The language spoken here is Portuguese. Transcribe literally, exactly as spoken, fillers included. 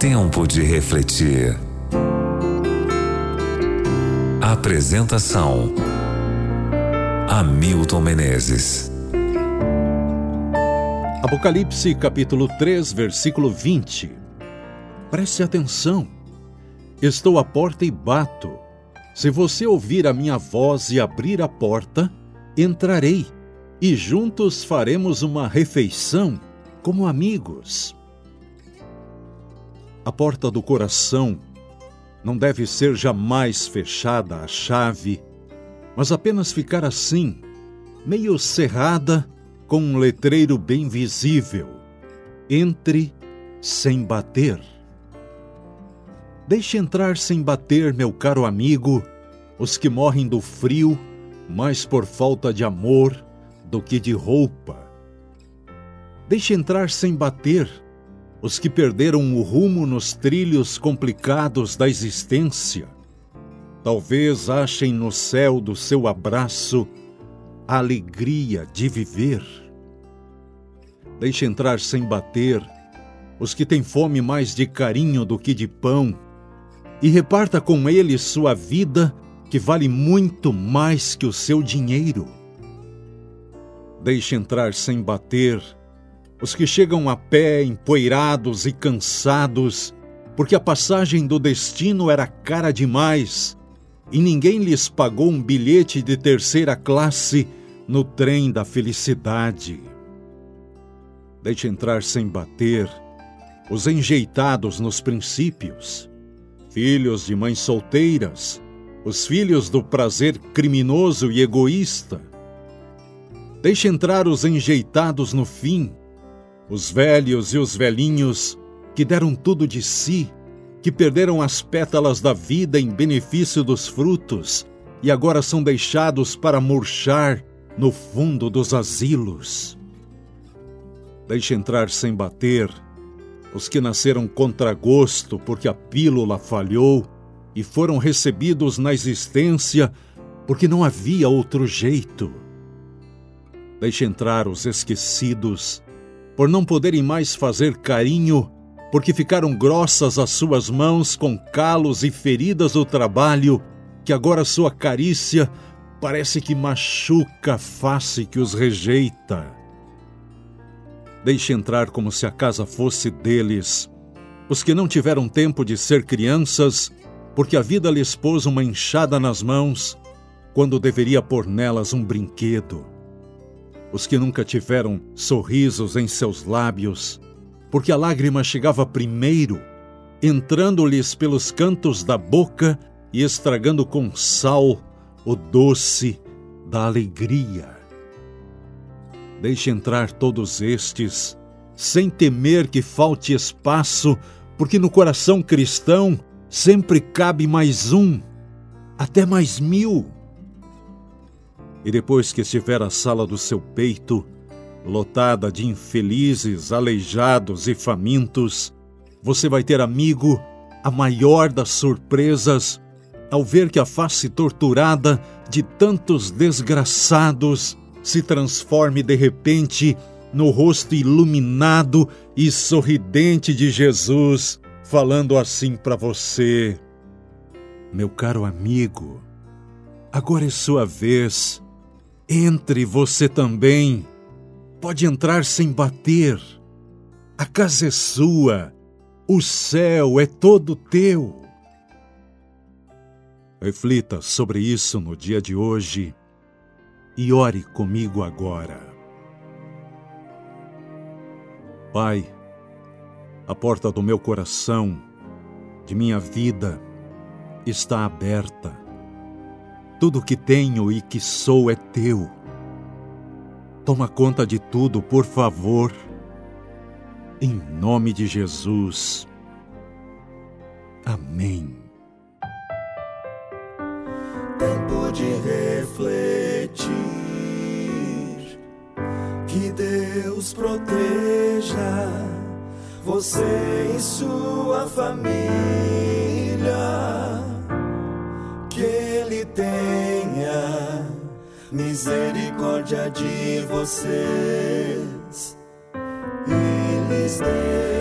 Tempo de refletir. Apresentação: Hamilton Menezes. Apocalipse capítulo três, versículo vinte. Preste atenção. Estou à porta e bato. Se você ouvir a minha voz e abrir a porta, entrarei, e juntos faremos uma refeição como amigos. A porta do coração não deve ser jamais fechada à chave, mas apenas ficar assim, meio cerrada, com um letreiro bem visível: entre sem bater. Deixe entrar sem bater, meu caro amigo, os que morrem do frio, mais por falta de amor do que de roupa. Deixe entrar sem bater os que perderam o rumo nos trilhos complicados da existência. Talvez achem no céu do seu abraço a alegria de viver. Deixe entrar sem bater os que têm fome mais de carinho do que de pão, e reparta com eles sua vida, que vale muito mais que o seu dinheiro. Deixe entrar sem bater os que chegam a pé, empoeirados e cansados, porque a passagem do destino era cara demais e ninguém lhes pagou um bilhete de terceira classe no trem da felicidade. Deixe entrar sem bater os enjeitados nos princípios, filhos de mães solteiras, os filhos do prazer criminoso e egoísta. Deixe entrar os enjeitados no fim, os velhos e os velhinhos que deram tudo de si, que perderam as pétalas da vida em benefício dos frutos e agora são deixados para murchar no fundo dos asilos. Deixe entrar sem bater os que nasceram contra gosto porque a pílula falhou e foram recebidos na existência porque não havia outro jeito. Deixe entrar os esquecidos por não poderem mais fazer carinho, porque ficaram grossas as suas mãos com calos e feridas do trabalho, que agora sua carícia parece que machuca a face que os rejeita. Deixe entrar como se a casa fosse deles, os que não tiveram tempo de ser crianças, porque a vida lhes pôs uma enxada nas mãos, quando deveria pôr nelas um brinquedo. Os que nunca tiveram sorrisos em seus lábios, porque a lágrima chegava primeiro, entrando-lhes pelos cantos da boca e estragando com sal o doce da alegria. Deixe entrar todos estes, sem temer que falte espaço, porque no coração cristão sempre cabe mais um, até mais mil. E depois que estiver a sala do seu peito lotada de infelizes, aleijados e famintos, você vai ter, amigo, a maior das surpresas ao ver que a face torturada de tantos desgraçados se transforme de repente no rosto iluminado e sorridente de Jesus, falando assim para você: meu caro amigo, agora é sua vez. Entre você também. Pode entrar sem bater. A casa é sua. O céu é todo teu. Reflita sobre isso no dia de hoje e ore comigo agora. Pai, a porta do meu coração, de minha vida, está aberta. Tudo que tenho e que sou é teu. Toma conta de tudo, por favor. Em nome de Jesus. Amém. Tempo de refletir. Que Deus proteja você e sua família. Que Ele tenha misericórdia de vocês e lhes dê